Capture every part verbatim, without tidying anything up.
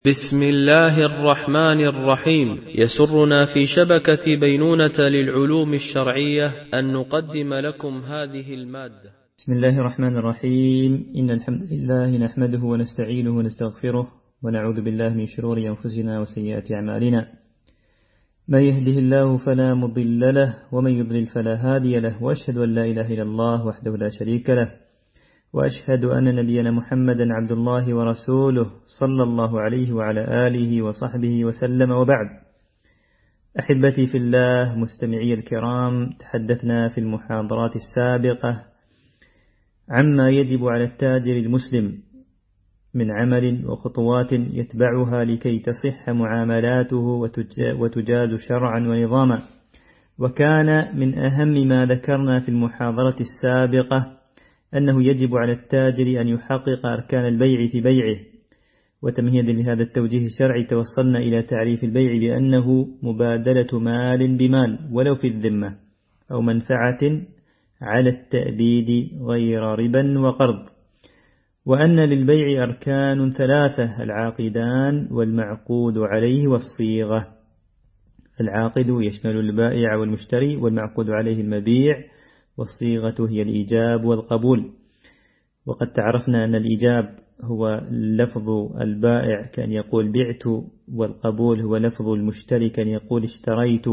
بسم الله الرحمن الرحيم. يسرنا في شبكة بينونة للعلوم الشرعية أن نقدم لكم هذه المادة. بسم الله الرحمن الرحيم. إن الحمد لله نحمده ونستعينه ونستغفره ونعوذ بالله من شرور أنفسنا وسيئات أعمالنا. من يهده الله فلا مضل له ومن يضلل فلا هادي له، وأشهد أن لا إله إلا الله وحده لا شريك له، وأشهد أن نبينا محمدا عبد الله ورسوله صلى الله عليه وعلى آله وصحبه وسلم، وبعد. أحبتي في الله مستمعي الكرام، تحدثنا في المحاضرات السابقة عما يجب على التاجر المسلم من عمل وخطوات يتبعها لكي تصح معاملاته وتجاز شرعا ونظاما. وكان من أهم ما ذكرنا في المحاضرة السابقة أنه يجب على التاجر أن يحقق أركان البيع في بيعه. وتمهيدا لهذا التوجيه الشرعي توصلنا إلى تعريف البيع بأنه مبادلة مال بمال ولو في الذمة، أو منفعة على التأبيد غير ربا وقرض. وأن للبيع أركان ثلاثة: العاقدان والمعقود عليه والصيغة. العاقد يشمل البائع والمشتري، والمعقود عليه المبيع، والصيغة هي الإيجاب والقبول. وقد تعرفنا أن الإيجاب هو لفظ البائع كأن يقول بعت، والقبول هو لفظ المشتري كأن يقول اشتريت.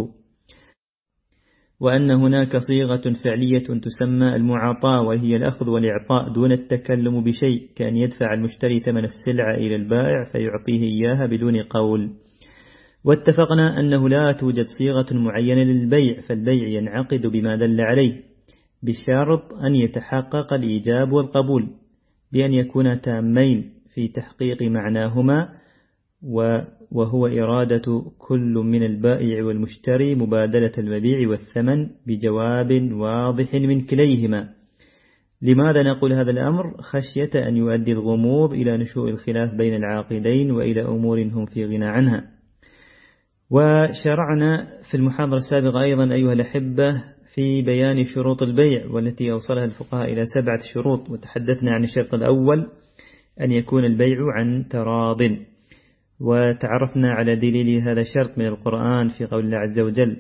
وأن هناك صيغة فعلية تسمى المعاطاة، وهي الأخذ والإعطاء دون التكلم بشيء، كأن يدفع المشتري ثمن السلعة إلى البائع فيعطيه إياها بدون قول. واتفقنا أنه لا توجد صيغة معينة للبيع، فالبيع ينعقد بما دل عليه، بشرط أن يتحقق الإيجاب والقبول بأن يكون تامين في تحقيق معناهما، وهو إرادة كل من البائع والمشتري مبادلة المبيع والثمن بجواب واضح من كليهما. لماذا نقول هذا الأمر؟ خشية أن يؤدي الغموض إلى نشوء الخلاف بين العاقدين وإلى أمور هم في غنى عنها. وشرعنا في المحاضرة السابقة أيضا أيها الأحبة في بيان شروط البيع، والتي أوصلها الفقهاء إلى سبعة شروط. وتحدثنا عن الشرط الأول أن يكون البيع عن تراض، وتعرفنا على دليل هذا الشرط من القرآن في قول الله عز وجل: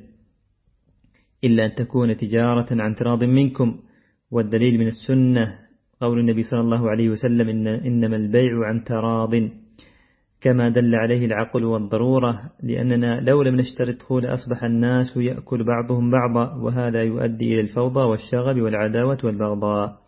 إلا أن تكون تجارة عن تراض منكم. والدليل من السنة قول النبي صلى الله عليه وسلم: إن إنما البيع عن تراض، كما دل عليه العقل والضرورة، لأننا لو لم نشترطه لأصبح الناس يأكل بعضهم بعضا، وهذا يؤدي إلى الفوضى والشغب والعداوة والبغضاء.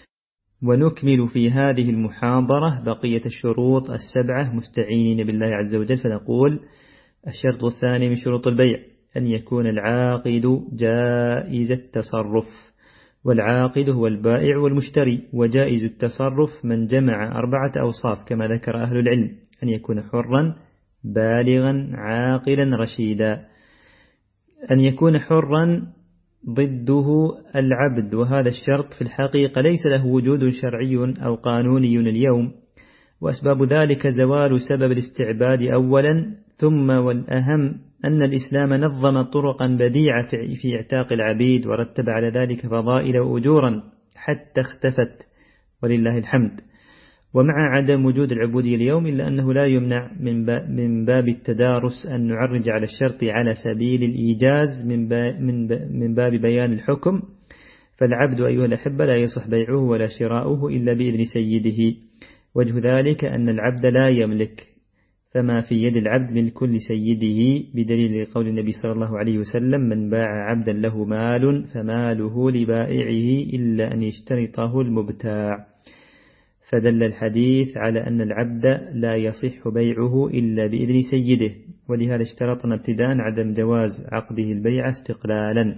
ونكمل في هذه المحاضرة بقية الشروط السبعة مستعينين بالله عز وجل، فنقول: الشرط الثاني من شروط البيع أن يكون العاقد جائز التصرف. والعاقد هو البائع والمشتري، وجائز التصرف من جمع أربعة أوصاف كما ذكر أهل العلم: أن يكون حرا بالغا عاقلا رشيدا. أن يكون حرا ضده العبد، وهذا الشرط في الحقيقة ليس له وجود شرعي أو قانوني اليوم، وأسباب ذلك زوال سبب الاستعباد أولا، ثم والأهم أن الإسلام نظم طرقا بديعة في اعتاق العبيد، ورتب على ذلك فضائل وأجورا حتى اختفت ولله الحمد. ومع عدم وجود العبودية اليوم، إلا أنه لا يمنع من باب التدارس أن نعرج على الشرط على سبيل الإيجاز من باب بيان الحكم. فالعبد أيها الأحبة لا يصح بيعه ولا شراؤه إلا بإذن سيده. وجه ذلك أن العبد لا يملك، فما في يد العبد من كل سيده، بدليل قول النبي صلى الله عليه وسلم: من باع عبدا له مال فماله لبائعه إلا أن يشترطه المبتاع. فدل الحديث على أن العبد لا يصح بيعه إلا بإذن سيده، ولهذا اشترطنا ابتداء عدم جواز عقده البيع استقلالا.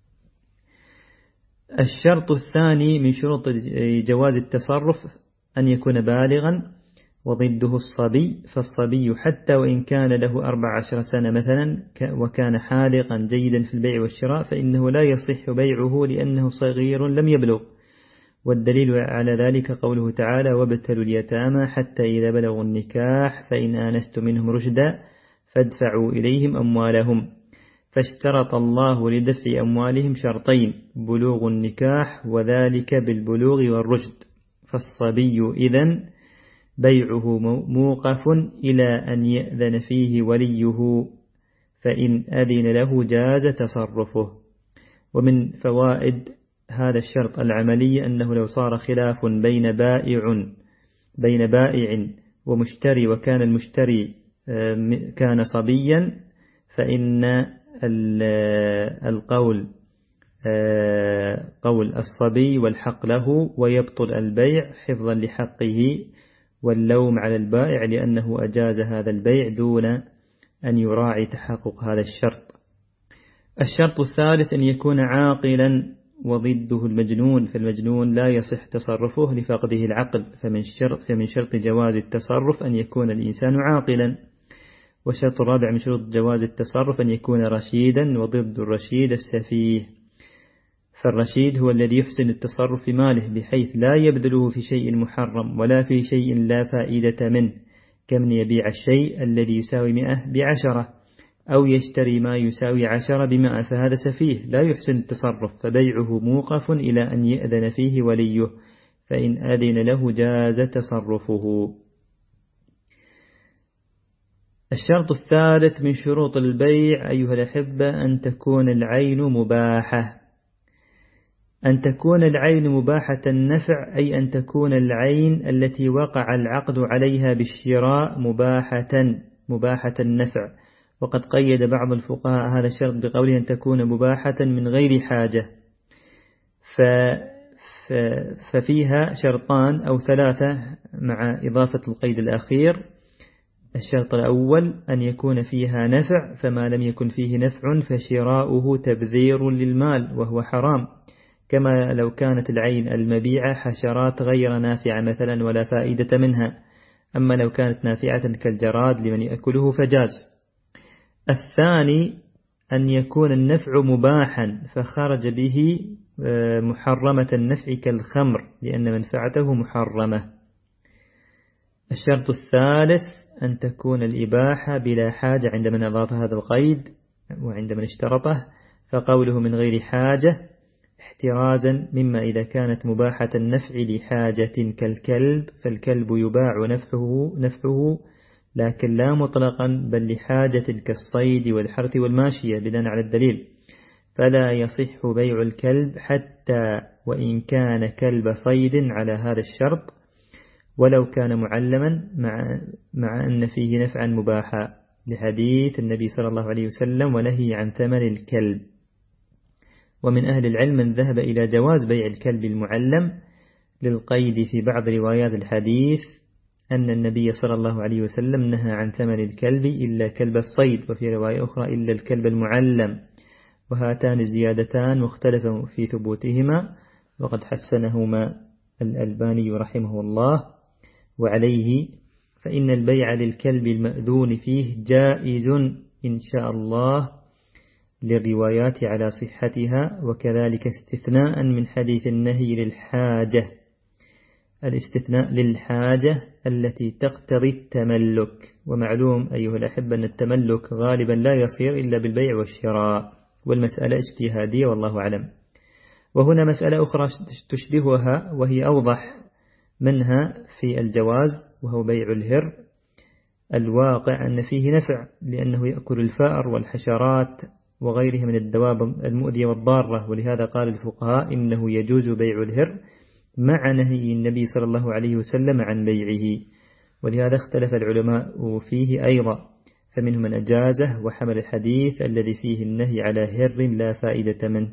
الشرط الثاني من شروط جواز التصرف أن يكون بالغا، وضده الصبي. فالصبي حتى وإن كان له أربع عشر سنة مثلا وكان حالقا جيدا في البيع والشراء، فإنه لا يصح بيعه لأنه صغير لم يبلغ. والدليل على ذلك قوله تعالى: وابتلوا اليتامى حتى إذا بلغوا النكاح فإن آنستم منهم رشدا فادفعوا إليهم أموالهم. فاشترط الله لدفع أموالهم شرطين: بلوغ النكاح، وذلك بالبلوغ والرشد. فالصبي إذن بيعه موقف إلى أن يأذن فيه وليه، فإن أذن له جاز تصرفه. ومن فوائد هذا الشرط العملي أنه لو صار خلاف بين بائع بين بائع ومشتري وكان المشتري كان صبيا، فإن القول قول الصبي والحق له، ويبطل البيع حفظا لحقه، واللوم على البائع لأنه أجاز هذا البيع دون أن يراعي تحقق هذا الشرط. الشرط الثالث أن يكون عاقلا وضده المجنون، فالمجنون لا يصح تصرفه لفقده العقل، فمن شرط, فمن شرط جواز التصرف أن يكون الإنسان عاقلا. والشرط الرابع من شروط جواز التصرف أن يكون رشيدا، وضد الرشيد السفيه. فالرشيد هو الذي يحسن التصرف في ماله بحيث لا يبذله في شيء محرم ولا في شيء لا فائدة منه، كمن يبيع الشيء الذي يساوي مئة بعشرة، أو يشتري ما يساوي عشرة بمئة، فهذا سفيه لا يحسن التصرف، فبيعه موقف إلى أن يأذن فيه وليه، فإن أذن له جاز تصرفه. الشرط الثالث من شروط البيع أيها الأحبة أن تكون العين مباحة. أن تكون العين مباحة النفع، أي أن تكون العين التي وقع العقد عليها بالشراء مباحة مباحة النفع. وقد قيد بعض الفقهاء هذا الشرط بقوله أن تكون مباحة من غير حاجة، ففيها شرطان أو ثلاثة مع إضافة القيد الأخير. الشرط الأول أن يكون فيها نفع، فما لم يكن فيه نفع فشراؤه تبذير للمال وهو حرام، كما لو كانت العين المبيعة حشرات غير نافعة مثلا ولا فائدة منها، أما لو كانت نافعة كالجراد لمن يأكله فجاز. الثاني أن يكون النفع مباحا فخرج به محرمة النفع كالخمر لأن منفعته محرمة. الشرط الثالث أن تكون الإباحة بلا حاجة عند من أضاف هذا القيد وعند من اشترطه، فقوله من غير حاجة احترازا مما إذا كانت مباحة النفع لحاجة كالكلب، فالكلب يباع نفعه, نفعه لكن لا مطلقا بل لحاجة كالصيد والحرث والماشية بناء على الدليل، فلا يصح بيع الكلب حتى وإن كان كلب صيد على هذا الشرط، ولو كان معلما مع, مع أن فيه نفعا مباحا، لحديث النبي صلى الله عليه وسلم ونهي عن ثمن الكلب. ومن أهل العلم من ذهب إلى جواز بيع الكلب المعلم للقيد في بعض روايات الحديث أن النبي صلى الله عليه وسلم نهى عن ثمن الكلب إلا كلب الصيد، وفي رواية أخرى إلا الكلب المعلم، وهاتان الزيادتان مختلفة في ثبوتهما، وقد حسنهما الألباني رحمه الله. وعليه فإن البيع للكلب المأذون فيه جائز إن شاء الله للروايات على صحتها، وكذلك استثناء من حديث النهي للحاجة، الاستثناء للحاجة التي تقتضي التملك. ومعلوم أيها الأحبة أن التملك غالبا لا يصير إلا بالبيع والشراء، والمسألة اجتهادية والله أعلم. وهنا مسألة أخرى تشبهها وهي أوضح منها في الجواز، وهو بيع الهر. الواقع أن فيه نفع لأنه يأكل الفأر والحشرات وغيرها من الدواب المؤذية والضارة، ولهذا قال الفقهاء إنه يجوز بيع الهر مع نهي النبي صلى الله عليه وسلم عن بيعه، ولهذا اختلف العلماء فيه أيضا، فمنهم من أجازه وحمل الحديث الذي فيه النهي على هر لا فائدة منه،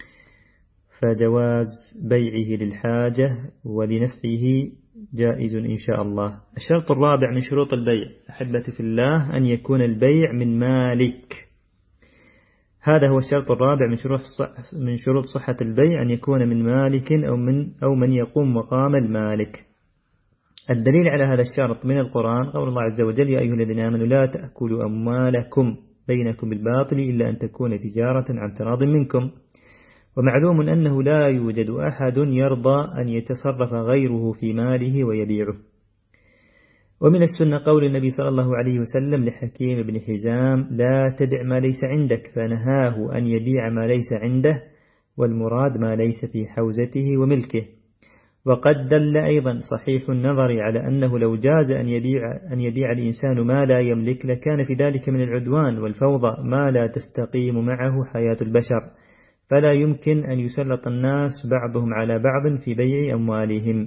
فجواز بيعه للحاجة ولنفعه جائز إن شاء الله. الشرط الرابع من شروط البيع أحبتي في الله أن يكون البيع من مالك. هذا هو الشرط الرابع من شروط من شروط صحة البيع، أن يكون من مالك أو من أو من يقوم مقام المالك. الدليل على هذا الشرط من القرآن قول الله عز وجل: يا أيها الذين آمنوا لا تأكلوا أموالكم بينكم بالباطل إلا أن تكون تجارة عن تراض منكم. ومعلوم أنه لا يوجد أحد يرضى أن يتصرف غيره في ماله ويبيعه. ومن السنة قول النبي صلى الله عليه وسلم لحكيم بن حزام: لا تبع ما ليس عندك، فنهاه أن يبيع ما ليس عنده، والمراد ما ليس في حوزته وملكه. وقد دل أيضا صحيح النظر على أنه لو جاز أن يبيع, أن يبيع الإنسان ما لا يملك لكان في ذلك من العدوان والفوضى ما لا تستقيم معه حياة البشر، فلا يمكن أن يسلط الناس بعضهم على بعض في بيع أموالهم.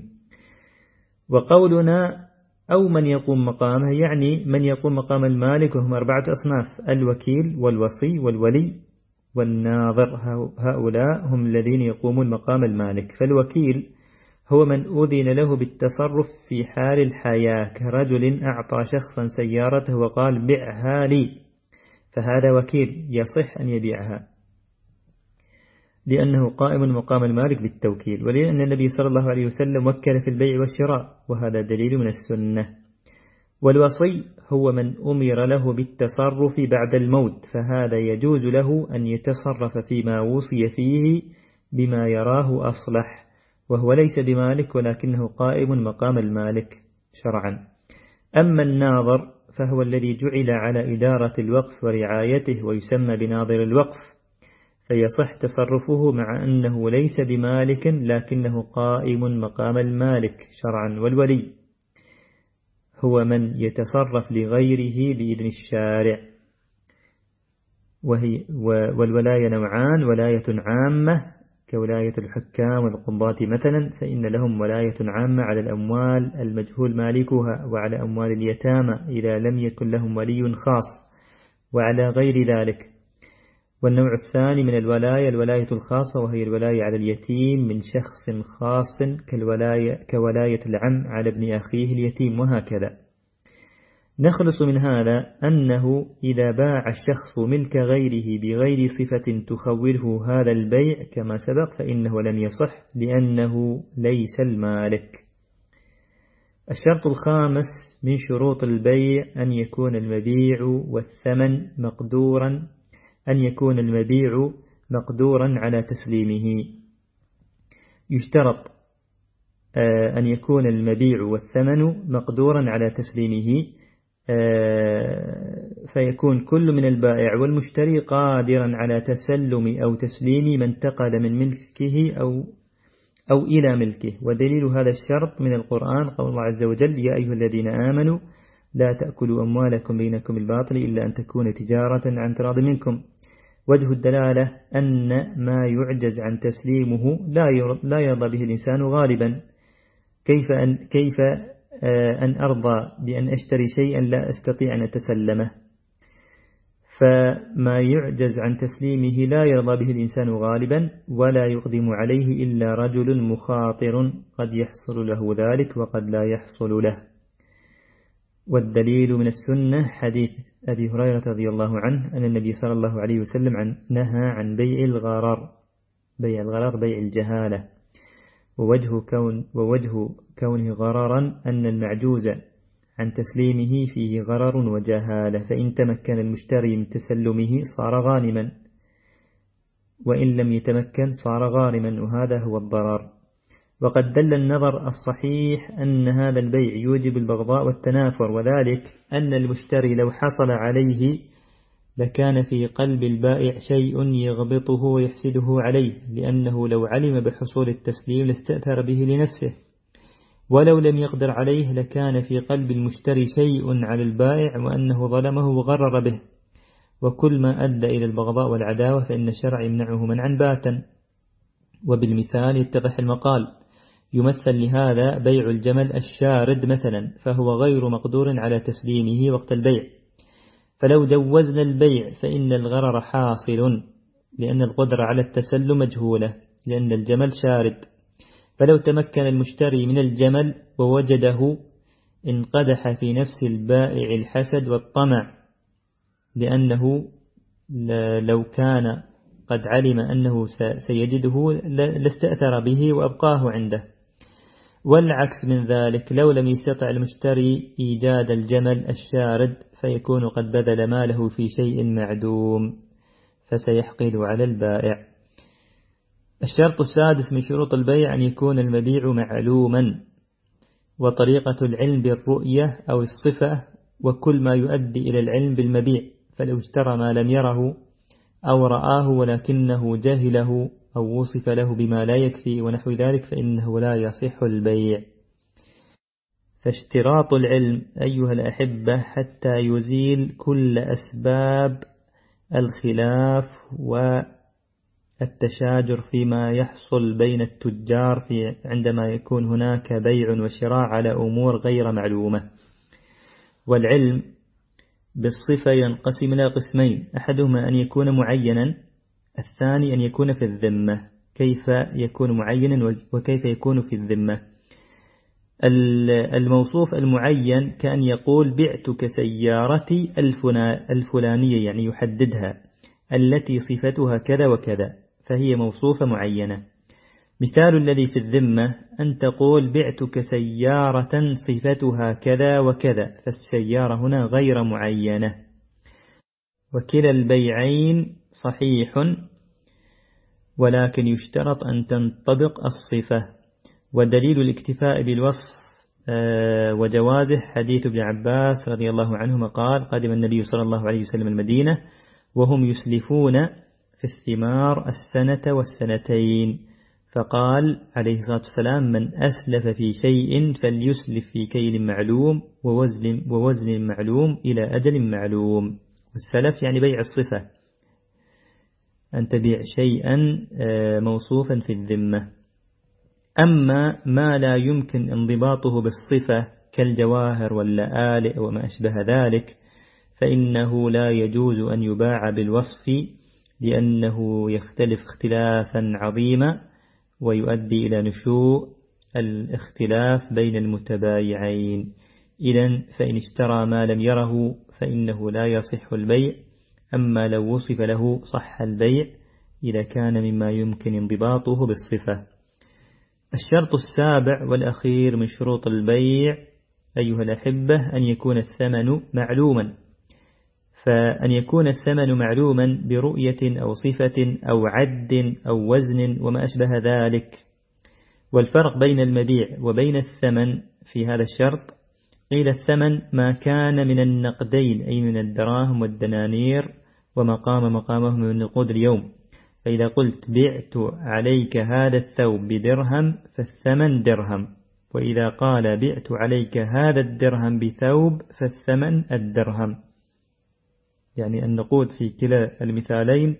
وقولنا أو من يقوم مقامه يعني من يقوم مقام المالك، وهم أربعة أصناف: الوكيل والوصي والولي والناظر، هؤلاء هم الذين يقومون مقام المالك. فالوكيل هو من أذن له بالتصرف في حال الحياة، كرجل أعطى شخصا سيارته وقال بعها لي، فهذا وكيل يصح أن يبيعها لأنه قائم مقام المالك بالتوكيل، ولأن النبي صلى الله عليه وسلم وكل في البيع والشراء، وهذا دليل من السنة. والوصي هو من أمر له بالتصرف بعد الموت، فهذا يجوز له أن يتصرف فيما وصي فيه بما يراه أصلح، وهو ليس بمالك ولكنه قائم مقام المالك شرعا. أما الناظر فهو الذي جعل على إدارة الوقف ورعايته ويسمى بناظر الوقف، فيصح تصرفه مع أنه ليس بمالك لكنه قائم مقام المالك شرعا. والولي هو من يتصرف لغيره بإذن الشارع، وهي والولاية نوعان: ولاية عامة كولاية الحكام والقضاة مثلا، فإن لهم ولاية عامة على الأموال المجهول مالكها وعلى أموال اليتامى إذا لم يكن لهم ولي خاص وعلى غير ذلك. والنوع الثاني من الولاية الولاية الخاصة، وهي الولاية على اليتيم من شخص خاص كالولاية كولاية العم على ابن أخيه اليتيم، وهكذا. نخلص من هذا أنه إذا باع الشخص ملك غيره بغير صفة تخوله هذا البيع كما سبق فإنه لم يصح لأنه ليس المالك. الشرط الخامس من شروط البيع أن يكون المبيع والثمن مقدورا أن يكون المبيع مقدورا على تسليمه. يشترط أن يكون المبيع والثمن مقدورا على تسليمه، فيكون كل من البائع والمشتري قادرا على تسلم أو تسليم من انتقل من ملكه أو أو إلى ملكه. ودليل هذا الشرط من القرآن قول الله عز وجل: يا أيها الذين آمنوا لا تأكلوا أموالكم بينكم بالباطل إلا أن تكون تجارة عن تراض منكم. وجه الدلالة أن ما يعجز عن تسليمه لا يرضى به الإنسان غالبا. كيف أن, كيف أن أرضى بأن أشتري شيئا لا أستطيع أن أتسلمه؟ فما يعجز عن تسليمه لا يرضى به الإنسان غالبا، ولا يقدم عليه إلا رجل مخاطر قد يحصل له ذلك وقد لا يحصل له. والدليل من السنة حديث أبي هريرة رضي الله عنه أن النبي صلى الله عليه وسلم عن نهى عن بيع الغرر. بيع الغرر بيع الجهالة، ووجه, كون ووجه كونه غررا أن المعجوز عن تسليمه فيه غرر وجهالة، فإن تمكن المشتري من تسلمه صار غانما، وإن لم يتمكن صار غارما، وهذا هو الضرر. وقد دل النظر الصحيح أن هذا البيع يوجب البغضاء والتنافر، وذلك أن المشتري لو حصل عليه لكان في قلب البائع شيء يغبطه ويحسده عليه، لأنه لو علم بحصول التسليم لاستأثر به لنفسه، ولو لم يقدر عليه لكان في قلب المشتري شيء على البائع وأنه ظلمه وغرر به. وكل ما أدى إلى البغضاء والعداوة فإن الشرع يمنعه منعا باتا. وبالمثال يتضح المقال: يمثل لهذا بيع الجمل الشارد مثلا، فهو غير مقدور على تسليمه وقت البيع، فلو جوزنا البيع فإن الغرر حاصل، لأن القدرة على التسلم مجهولة لأن الجمل شارد. فلو تمكن المشتري من الجمل ووجده انقدح في نفس البائع الحسد والطمع، لأنه لو كان قد علم أنه سيجده لاستأثر به وأبقاه عنده. والعكس من ذلك، لو لم يستطع المشتري إيجاد الجمل الشارد فيكون قد بذل ماله في شيء معدوم فسيحقد على البائع. الشرط السادس من شروط البيع أن يكون المبيع معلوما، وطريقة العلم بالرؤية أو الصفة وكل ما يؤدي إلى العلم بالمبيع، فلو اشترى ما لم يره أو رآه ولكنه جهله أو وصف له بما لا يكفي ونحو ذلك فإنه لا يصح البيع. فاشتراط العلم أيها الأحبة حتى يزيل كل أسباب الخلاف والتشاجر فيما يحصل بين التجار في عندما يكون هناك بيع وشراء على أمور غير معلومة. والعلم بالصفة ينقسم إلى قسمين، أحدهما أن يكون معينا، الثاني أن يكون في الذمة. كيف يكون معينا وكيف يكون في الذمة؟ الموصوف المعين كأن يقول بعتك سيارتي الفلانية، يعني يحددها، التي صفتها كذا وكذا، فهي موصوفة معينة. مثال الذي في الذمة أن تقول بعتك سيارة صفتها كذا وكذا، فالسيارة هنا غير معينة. وكلا البيعين صحيح، ولكن يشترط أن تنطبق الصفة. ودليل الاكتفاء بالوصف وجوازه حديث ابن عباس رضي الله عنهما قال قدم النبي صلى الله عليه وسلم المدينة وهم يسلفون في الثمار السنة والسنتين، فقال عليه الصلاة والسلام من أسلف في شيء فليسلف في كيل معلوم ووزن, ووزن معلوم إلى أجل معلوم. والسلف يعني بيع الصفة، أن تبيع شيئا موصوفا في الذمة. أما ما لا يمكن انضباطه بالصفة كالجواهر واللآلئ وما أشبه ذلك فإنه لا يجوز أن يباع بالوصف، لأنه يختلف اختلافا عظيما ويؤدي إلى نشوء الاختلاف بين المتبايعين. إذن فإن اشترى ما لم يره فإنه لا يصح البيع، أما لو وصف له صح البيع إذا كان مما يمكن انضباطه بالصفة. الشرط السابع والأخير من شروط البيع أيها الأحبة أن يكون الثمن معلوما. فأن يكون الثمن معلوما برؤية أو صفة أو عد أو وزن وما أشبه ذلك. والفرق بين المبيع وبين الثمن في هذا الشرط، قيل الثمن ما كان من النقدين أي من الدراهم والدنانير وما قام مقامهم من نقود اليوم. فإذا قلت بعت عليك هذا الثوب بدرهم فالثمن درهم، وإذا قال بعت عليك هذا الدرهم بثوب فالثمن الدرهم. يعني النقود في كلا المثالين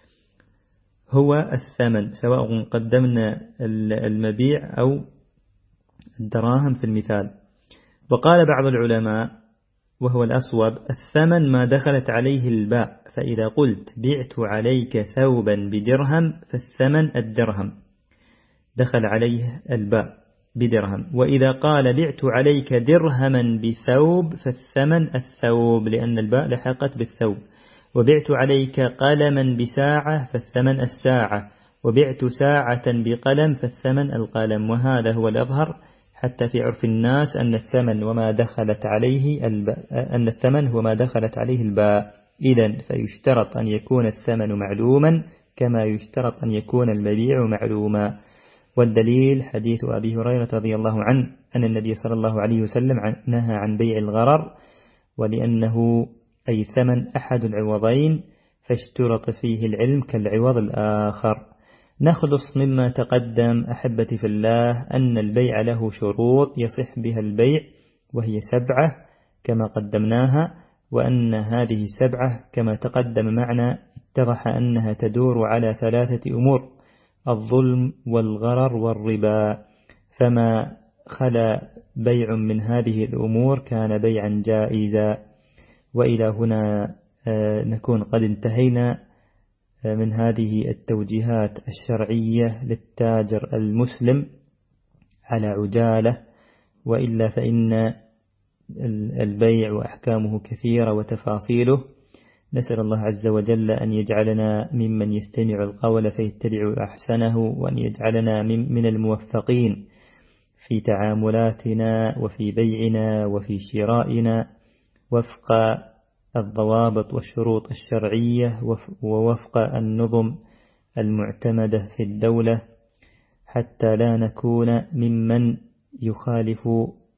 هو الثمن، سواء قدمنا المبيع أو الدراهم في المثال. وقال بعض العلماء وهو الأصوب الثمن ما دخلت عليه الباء، فإذا قلت بعت عليك ثوبا بدرهم فالثمن الدرهم، دخل عليه الباء بدرهم. وإذا قال بعت عليك درهما بثوب فالثمن الثوب، لأن الباء لحقت بالثوب. وبعت عليك قلما بساعة فالثمن الساعة، وبعت ساعة بقلم فالثمن القلم. وهذا هو الأظهر حتى في عرف الناس أن الثمن وما دخلت عليه الباء أن الثمن هو ما دخلت عليه الباء. إذن فيشترط أن يكون الثمن معلوما كما يشترط أن يكون المبيع معلوما. والدليل حديث أبي هريرة رضي الله عنه أن النبي صلى الله عليه وسلم نهى عن بيع الغرر، ولأنه أي ثمن أحد العوضين فاشترط فيه العلم كالعوض الآخر. نخلص مما تقدم أحبتي في الله أن البيع له شروط يصح بها البيع، وهي سبعة كما قدمناها، وأن هذه السبعة كما تقدم معنا اتضح أنها تدور على ثلاثة أمور: الظلم والغرر والربا. فما خلا بيع من هذه الأمور كان بيعا جائزا. وإلى هنا نكون قد انتهينا من هذه التوجيهات الشرعية للتاجر المسلم على عجالة، وإلا فإن البيع وأحكامه كثيرة وتفاصيله. نسأل الله عز وجل أن يجعلنا ممن يستمع القول فيتبع أحسنه، وأن يجعلنا من الموفقين في تعاملاتنا وفي بيعنا وفي شرائنا وفق الضوابط والشروط الشرعية ووفق النظم المعتمدة في الدولة، حتى لا نكون ممن يخالف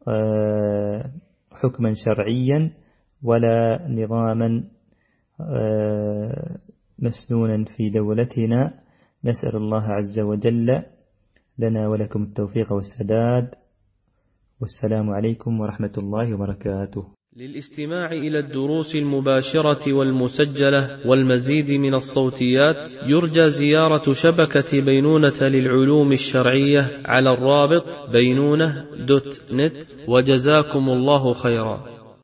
حكما شرعيا ولا نظاما مسنونا في دولتنا. نسأل الله عز وجل لنا ولكم التوفيق والسداد. والسلام عليكم ورحمة الله وبركاته. للاستماع إلى الدروس المباشرة والمسجلة والمزيد من الصوتيات يرجى زيارة شبكة بينونة للعلوم الشرعية على الرابط بينونة دوت نت. وجزاكم الله خيرا.